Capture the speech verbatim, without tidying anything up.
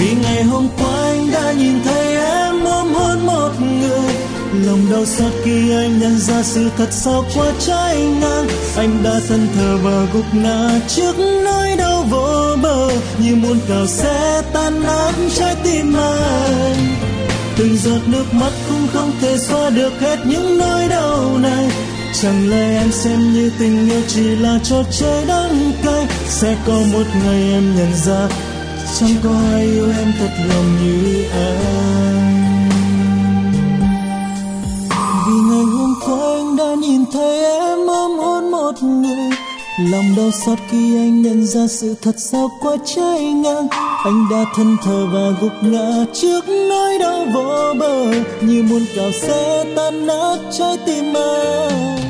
Vì ngày hôm qua anh đã nhìn thấy em ôm hôn một người, lòng đau xót khi anh nhận ra sự thật sau quá trái ngang. Anh đã thân thờ và gục ngã trước nỗi đau vô bờ, như muôn cào sẽ tan nát trái tim anh. Từng giọt nước mắt cũng không thể xóa được hết những nỗi đau này. Chẳng lẽ em xem như tình yêu chỉ là trò chơi đắng cay? Sẽ có một ngày em nhận ra chẳng có ai yêu em thật lòng như anh. Vì ngày hôm qua anh đã nhìn thấy em ôm hôn một người, lòng đau xót khi anh nhận ra sự thật sau quá trái ngang. Anh đã thân thờ và gục ngã trước nỗi đau vô bờ, như muôn cào sẽ tan nát trái tim anh.